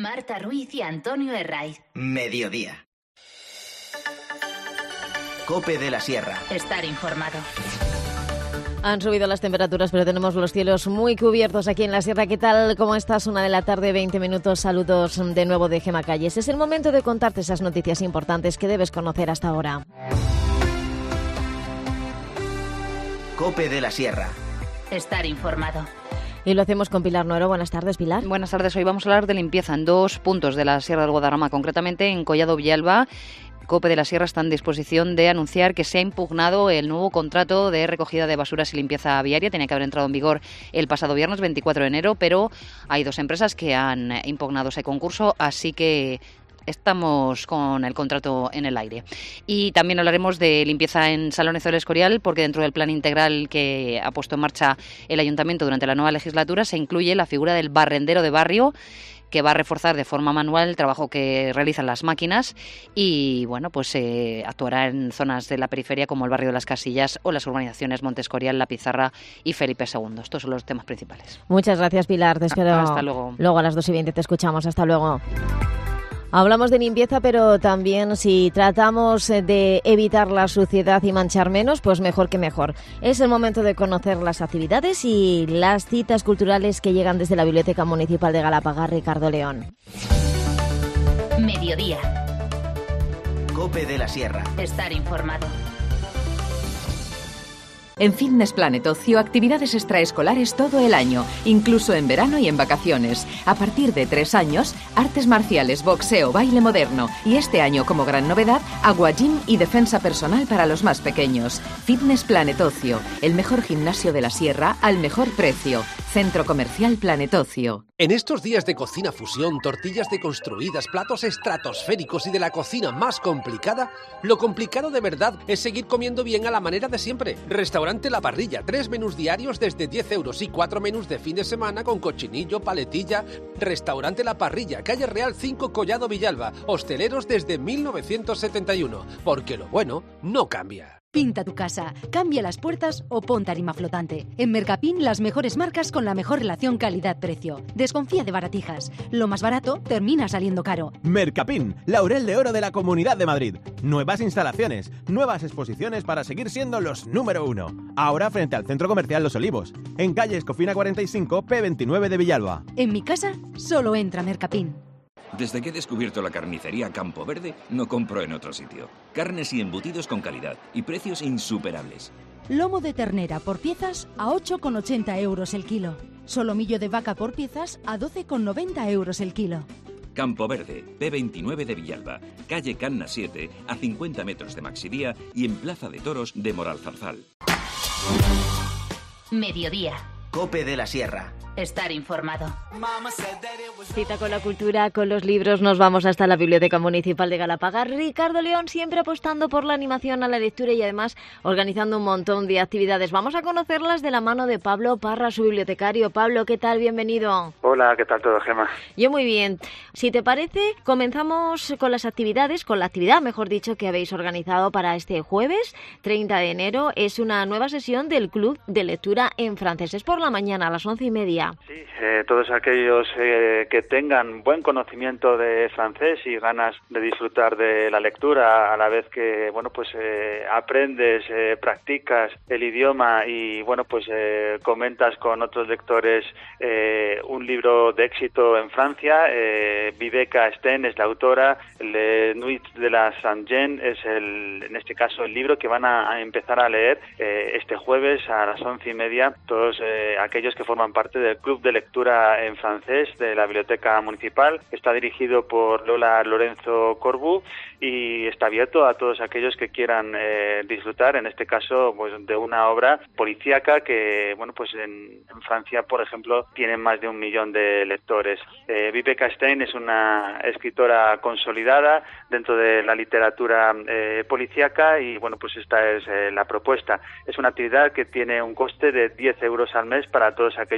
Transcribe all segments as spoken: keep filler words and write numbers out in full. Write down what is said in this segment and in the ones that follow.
Marta Ruiz y Antonio Herraiz. Mediodía. COPE de la Sierra. Estar informado. Han subido las temperaturas, pero tenemos los cielos muy cubiertos aquí en la Sierra. ¿Qué tal? ¿Cómo estás? Una de la tarde, veinte minutos. Saludos de nuevo de Gema Calles. Es el momento de contarte esas noticias importantes que debes conocer hasta ahora. COPE de la Sierra. Estar informado. Y lo hacemos con Pilar Nuero. Buenas tardes, Pilar. Buenas tardes. Hoy vamos a hablar de limpieza en dos puntos de la Sierra del Guadarrama, concretamente en Collado Villalba. COPE de la Sierra está en disposición de anunciar que se ha impugnado el nuevo contrato de recogida de basuras y limpieza viaria. Tenía que haber entrado en vigor el pasado viernes veinticuatro de enero, pero hay dos empresas que han impugnado ese concurso, así que estamos con el contrato en el aire. Y también hablaremos de limpieza en Salonezo del Escorial, porque dentro del plan integral que ha puesto en marcha el Ayuntamiento durante la nueva legislatura se incluye la figura del barrendero de barrio, que va a reforzar de forma manual el trabajo que realizan las máquinas y, bueno, pues eh, actuará en zonas de la periferia como el barrio de las Casillas o las urbanizaciones Monte Escorial, La Pizarra y Felipe segundo. Estos son los temas principales. Muchas gracias, Pilar. Te espero. Hasta luego. Luego a las dos y veinte te escuchamos. Hasta luego. Hablamos de limpieza, pero también si tratamos de evitar la suciedad y manchar menos, pues mejor que mejor. Es el momento de conocer las actividades y las citas culturales que llegan desde la Biblioteca Municipal de Galapagar, Ricardo León. Mediodía. COPE de la Sierra. Estar informado. En Fitness Planet Ocio, actividades extraescolares todo el año, incluso en verano y en vacaciones. A partir de tres años, artes marciales, boxeo, baile moderno y este año, como gran novedad, agua gym y defensa personal para los más pequeños. Fitness Planet Ocio, el mejor gimnasio de la Sierra al mejor precio. Centro Comercial Planet Ocio. En estos días de cocina fusión, tortillas deconstruidas, platos estratosféricos y de la cocina más complicada, lo complicado de verdad es seguir comiendo bien a la manera de siempre. Restaurante La Parrilla, tres menús diarios desde diez euros y cuatro menús de fin de semana con cochinillo, paletilla. Restaurante La Parrilla, calle Real cinco, Collado Villalba. Hosteleros desde mil novecientos setenta y uno, porque lo bueno no cambia. Pinta tu casa, cambia las puertas o pon tarima flotante. En Mercapin las mejores marcas con la mejor relación calidad-precio. Desconfía de baratijas. Lo más barato termina saliendo caro. Mercapin, Laurel de Oro de la Comunidad de Madrid. Nuevas instalaciones, nuevas exposiciones para seguir siendo los número uno. Ahora frente al Centro Comercial Los Olivos, en calle Escofina cuarenta y cinco, P veintinueve de Villalba. En mi casa solo entra Mercapin. Desde que he descubierto la carnicería Campo Verde, no compro en otro sitio. Carnes y embutidos con calidad y precios insuperables. Lomo de ternera por piezas a ocho con ochenta euros el kilo. Solomillo de vaca por piezas a doce con noventa euros el kilo. Campo Verde, P veintinueve de Villalba, calle Canna siete, a cincuenta metros de Maxidía y en Plaza de Toros de Moralzarzal. Mediodía. COPE de la Sierra. Estar informado. Cita con la cultura, con los libros, nos vamos hasta la Biblioteca Municipal de Galapagar. Ricardo León siempre apostando por la animación, a la lectura y además organizando un montón de actividades. Vamos a conocerlas de la mano de Pablo Parra, su bibliotecario. Pablo, ¿qué tal? Bienvenido. Hola, ¿qué tal todo, Gema? Yo muy bien. Si te parece, comenzamos con las actividades, con la actividad, mejor dicho, que habéis organizado para este jueves, treinta de enero. Es una nueva sesión del Club de Lectura en Francés. Es por la mañana, a las once y media. Sí, eh, todos aquellos eh, que tengan buen conocimiento de francés y ganas de disfrutar de la lectura, a la vez que, bueno, pues eh, aprendes, eh, practicas el idioma y, bueno, pues eh, comentas con otros lectores eh, un libro de éxito en Francia. eh, Viveka Sten es la autora, Le Nuit de la Saint-Jean es, el, en este caso, el libro que van a, a empezar a leer eh, este jueves a las once y media, todos eh, aquellos que forman parte del Club de Lectura en Francés de la Biblioteca Municipal. Está dirigido por Lola Lorenzo Corbu y está abierto a todos aquellos que quieran eh, disfrutar, en este caso, pues de una obra policíaca que, bueno, pues en, en Francia, por ejemplo, tiene más de un millón de lectores. Eh, Viveka Sten es una escritora consolidada dentro de la literatura eh, policíaca y, bueno, pues esta es eh, la propuesta. Es una actividad que tiene un coste de diez euros al mes para todos aquellos que quieran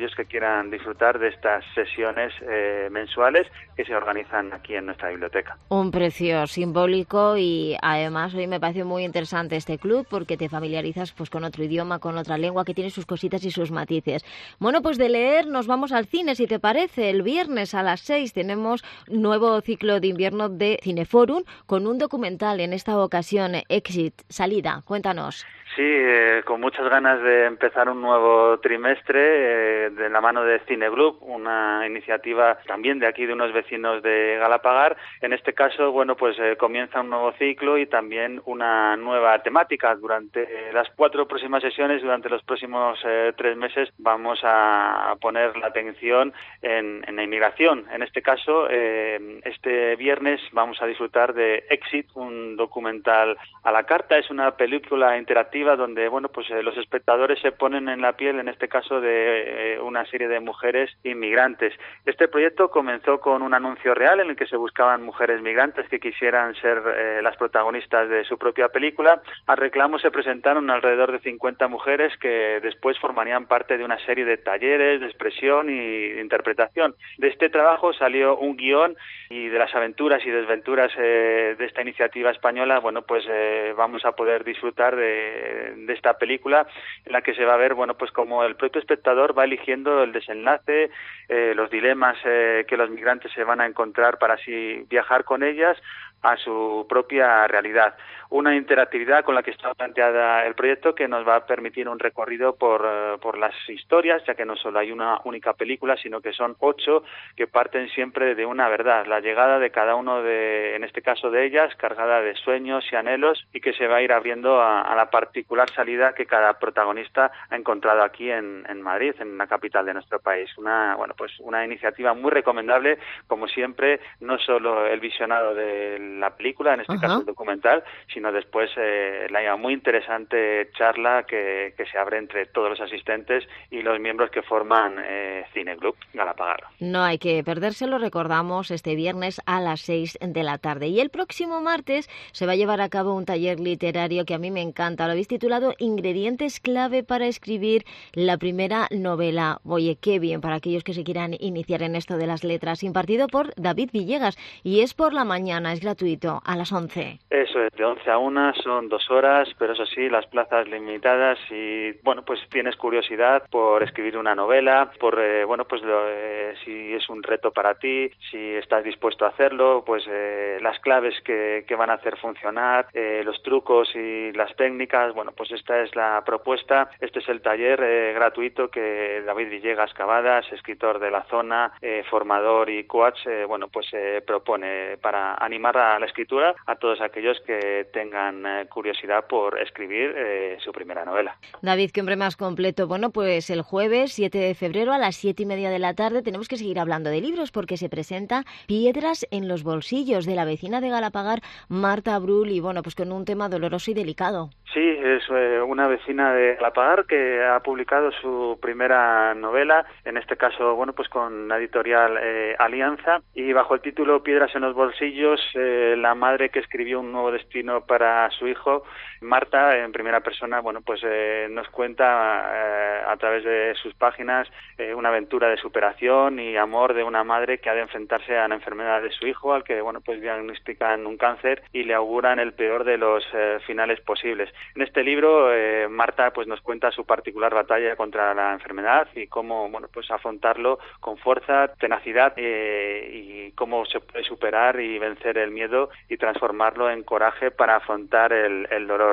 puedan disfrutar de estas sesiones eh, mensuales que se organizan aquí en nuestra biblioteca. Un precio simbólico y además hoy me parece muy interesante este club porque te familiarizas pues con otro idioma, con otra lengua que tiene sus cositas y sus matices. Bueno, pues de leer nos vamos al cine, si te parece. El viernes a las seis tenemos nuevo ciclo de invierno de Cineforum con un documental, en esta ocasión Exit, Salida. Cuéntanos. Sí, eh, con muchas ganas de empezar un nuevo trimestre eh, de la mano de Cinegroup, una iniciativa también de aquí de unos vecinos de Galapagar. En este caso, bueno, pues eh, comienza un nuevo ciclo y también una nueva temática. Durante eh, las cuatro próximas sesiones, durante los próximos eh, tres meses, vamos a poner la atención en, en la inmigración. En este caso, eh, este viernes vamos a disfrutar de Exit, un documental a la carta. Es una película interactiva donde, bueno, pues eh, los espectadores se ponen en la piel, en este caso, de eh, una serie de mujeres inmigrantes. Este proyecto comenzó con un anuncio real en el que se buscaban mujeres migrantes que quisieran ser eh, las protagonistas de su propia película. Al reclamo se presentaron alrededor de cincuenta mujeres que después formarían parte de una serie de talleres de expresión y de interpretación. De este trabajo salió un guión y de las aventuras y desventuras eh, de esta iniciativa española, bueno, pues eh, vamos a poder disfrutar de de esta película en la que se va a ver, bueno, pues como el propio espectador va eligiendo el desenlace, eh, los dilemas eh, que los migrantes se van a encontrar para así viajar con ellas a su propia realidad. Una interactividad con la que está planteada el proyecto que nos va a permitir un recorrido por, uh, por las historias, ya que no solo hay una única película, sino que son ocho que parten siempre de una verdad, la llegada de cada uno de, en este caso de ellas, cargada de sueños y anhelos y que se va a ir abriendo a, a la particular salida que cada protagonista ha encontrado aquí en, en Madrid, en la capital de nuestro país. Una, bueno, pues una iniciativa muy recomendable, como siempre, no solo el visionado de la película, en este Ajá. caso el documental, sino después eh, la muy interesante charla que, que se abre entre todos los asistentes y los miembros que forman eh, Cinegroup Galapagar. No hay que perdérselo, recordamos, este viernes a las seis de la tarde. Y el próximo martes se va a llevar a cabo un taller literario que a mí me encanta. Lo habéis titulado Ingredientes clave para escribir la primera novela. Oye, qué bien para aquellos que se quieran iniciar en esto de las letras. Impartido por David Villegas y es por la mañana, es gratuito. A las once. Eso es, de once a una, son dos horas, pero eso sí, las plazas limitadas y, bueno, pues tienes curiosidad por escribir una novela, por, eh, bueno, pues lo, eh, si es un reto para ti, si estás dispuesto a hacerlo, pues eh, las claves que, que van a hacer funcionar, eh, los trucos y las técnicas, bueno, pues esta es la propuesta, este es el taller eh, gratuito que David Villegas Cavadas, escritor de La Zona, eh, formador y coach, eh, bueno, pues eh, propone para animar a la escritura a todos aquellos que tengan eh, curiosidad por escribir eh, su primera novela. David, qué hombre más completo. Bueno, pues el jueves siete de febrero a las siete y media de la tarde tenemos que seguir hablando de libros porque se presenta Piedras en los bolsillos de la vecina de Galapagar, Marta Brull, y bueno, pues con un tema doloroso y delicado. Sí, es eh, una vecina de Galapagar que ha publicado su primera novela, en este caso, bueno, pues con la editorial eh, Alianza, y bajo el título Piedras en los bolsillos, eh, la madre que escribió un nuevo destino para su hijo, Marta, en primera persona, bueno, pues eh, nos cuenta eh, a través de sus páginas eh, una aventura de superación y amor de una madre que ha de enfrentarse a la enfermedad de su hijo, al que, bueno, pues diagnostican un cáncer y le auguran el peor de los eh, finales posibles. En este libro, eh, Marta pues nos cuenta su particular batalla contra la enfermedad y cómo, bueno, pues afrontarlo con fuerza, tenacidad eh, y cómo se puede superar y vencer el miedo y transformarlo en coraje para afrontar el, el dolor.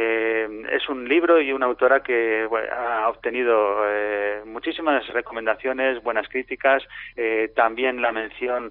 Eh, es un libro y una autora que bueno, ha obtenido eh, muchísimas recomendaciones, buenas críticas, eh, también la mención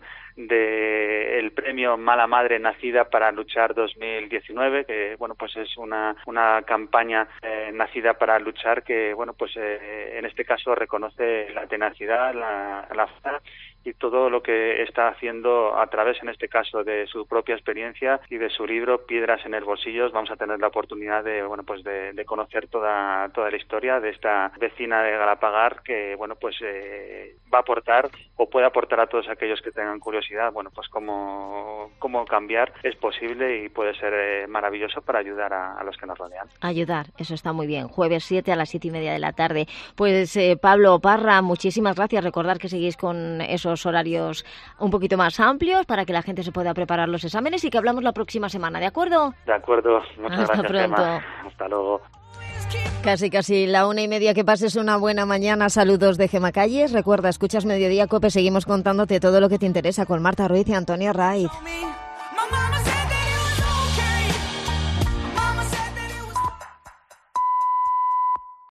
del premio Mala Madre Nacida para Luchar dos mil diecinueve, que bueno, pues es una una campaña eh, nacida para luchar que bueno, pues eh, en este caso reconoce la tenacidad, la, la fuerza y todo lo que está haciendo a través, en este caso, de su propia experiencia y de su libro Piedras en el bolsillo. Vamos a tener la oportunidad de, bueno, pues de, de conocer toda toda la historia de esta vecina de Galapagar que, bueno, pues eh, va a aportar o puede aportar a todos aquellos que tengan curiosidad, bueno, pues cómo, cómo cambiar es posible y puede ser eh, maravilloso para ayudar a, a los que nos rodean. Ayudar, eso está muy bien. Jueves siete a las siete y media de la tarde. Pues eh, Pablo Parra, muchísimas gracias. Recordar que seguís con esos horarios un poquito más amplios para que la gente se pueda preparar los exámenes y que hablamos la próxima semana, ¿de acuerdo? De acuerdo, muchas Hasta gracias, pronto. Gemma. Hasta luego. Casi, casi la una y media, que pases una buena mañana. Saludos de Gemma Calles. Recuerda, escuchas Mediodía Cope, seguimos contándote todo lo que te interesa con Marta Ruiz y Antonio Raiz.